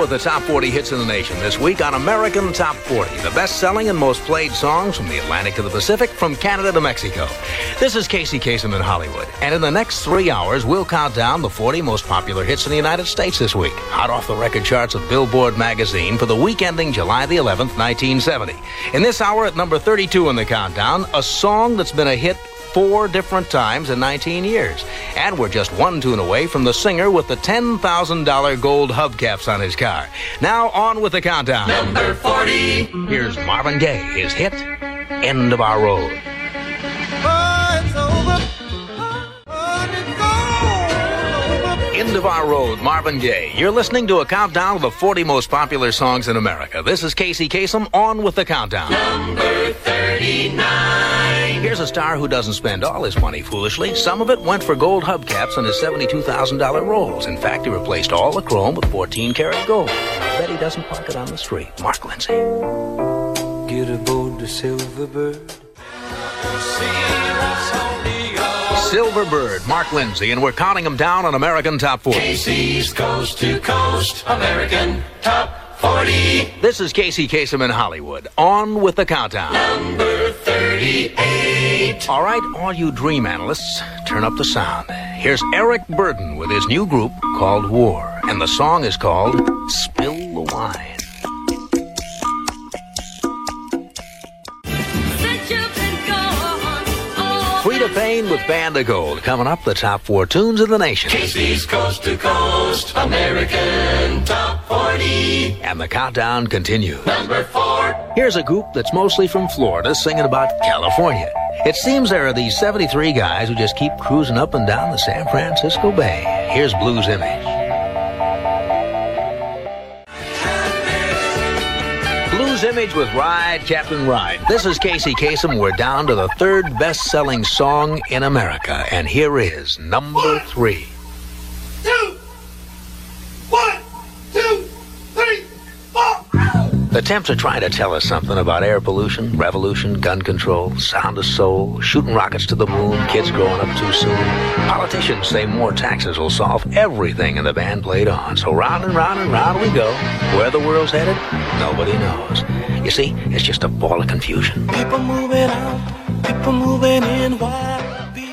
with the top 40 hits in the nation this week on American Top 40, the best-selling and most played songs from the Atlantic to the Pacific, from Canada to Mexico. This is Casey Kasem in Hollywood, and in the next 3 hours, we'll count down the 40 most popular hits in the United States this week, hot off the record charts of Billboard magazine for the week ending July the 11th, 1970. In this hour, at number 32 in the countdown, a song that's been a hit 4 different times in 19 years. And we're just one tune away from the singer with the $10,000 gold hubcaps on his car. Now on with the countdown. Number 40. Here's Marvin Gaye, his hit, End of Our Road. End of Our Road, Marvin Gaye. You're listening to a countdown of the 40 most popular songs in America. This is Casey Kasem, on with the countdown. Number 39. Here's a star who doesn't spend all his money foolishly. Some of it went for gold hubcaps on his $72,000 Rolls. In fact, he replaced all the chrome with 14-karat gold. I bet he doesn't park it on the street. Mark Lindsay. Get aboard the Silverbird. Silverbird, Mark Lindsay, and we're counting them down on American Top 40. Casey's Coast to Coast, American Top 40. This is Casey Kasem in Hollywood. On with the countdown. Number 38. All right, all you dream analysts, turn up the sound. Here's Eric Burden with his new group called War, and the song is called Spill the Wine. Frida Payne with Band of Gold. Coming up, the top 4 tunes in the nation. Casey's Coast to Coast, American Top 40. And the countdown continues. Number 4. Here's a group that's mostly from Florida singing about California. It seems there are these 73 guys who just keep cruising up and down the San Francisco Bay. Here's Blues Image. Blues Image with Ride, Captain Ride. This is Casey Kasem. We're down to the 3rd best-selling song in America. And here is number 3. 2, 1, 2, 3, 4. The Temps are trying to tell us something about air pollution, revolution, gun control, sound of soul, shooting rockets to the moon, kids growing up too soon. Politicians say more taxes will solve everything, and the band played on. So round and round and round we go. Where the world's headed, nobody knows. You see, it's just a ball of confusion. People moving out, people moving in. Why be?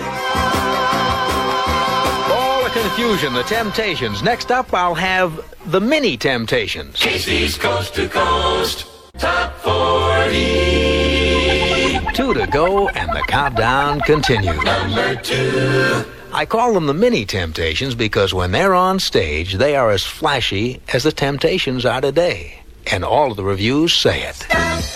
Ball of confusion, the Temptations. Next up, I'll have the Mini Temptations. Casey's Coast to Coast, Top 40. 2 to go, and the countdown continues. Number 2. I call them the Mini Temptations because when they're on stage, they are as flashy as the Temptations are today. And all of the reviews say it.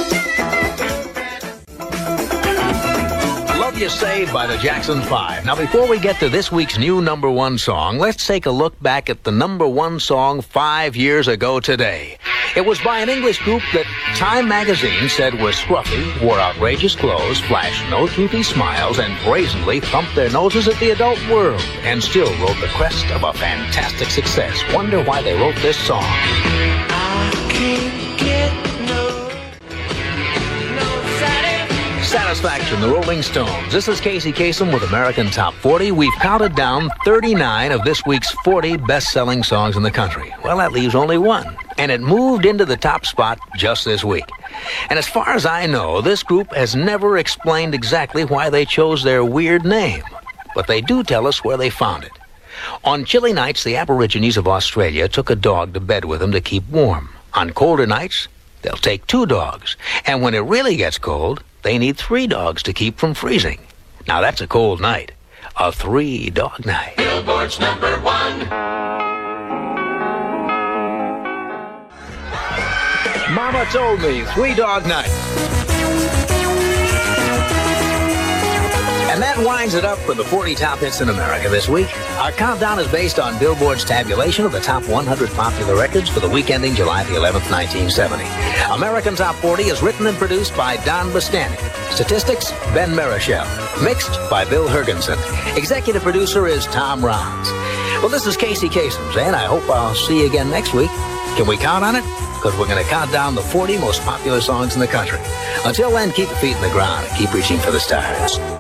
Love You Saved by the Jackson 5. Now, before we get to this week's new number 1 song, let's take a look back at the number 1 song 5 years ago today. It was by an English group that Time magazine said was scruffy, wore outrageous clothes, flashed no toothy smiles, and brazenly thumped their noses at the adult world, and still rode the crest of a fantastic success. Wonder why they wrote this song. Satisfaction, the Rolling Stones. This is Casey Kasem with American Top 40. We've counted down 39 of this week's 40 best-selling songs in the country. Well, that leaves only one, and it moved into the top spot just this week. And as far as I know, this group has never explained exactly why they chose their weird name, but they do tell us where they found it. On chilly nights, the Aborigines of Australia took a dog to bed with them to keep warm. On colder nights, they'll take 2 dogs. And when it really gets cold, they need 3 dogs to keep from freezing. Now that's a cold night. A 3-dog night. Billboard's number 1. Mama told me 3-dog night. And that winds it up for the 40 top hits in America this week. Our countdown is based on Billboard's tabulation of the top 100 popular records for the week ending July the 11th, 1970. American Top 40 is written and produced by Don Bastani. Statistics, Ben Marichel. Mixed by Bill Hergensen. Executive producer is Tom Rounds. Well, this is Casey Kasem, and I hope I'll see you again next week. Can we count on it? Because we're going to count down the 40 most popular songs in the country. Until then, keep your feet in the ground and keep reaching for the stars.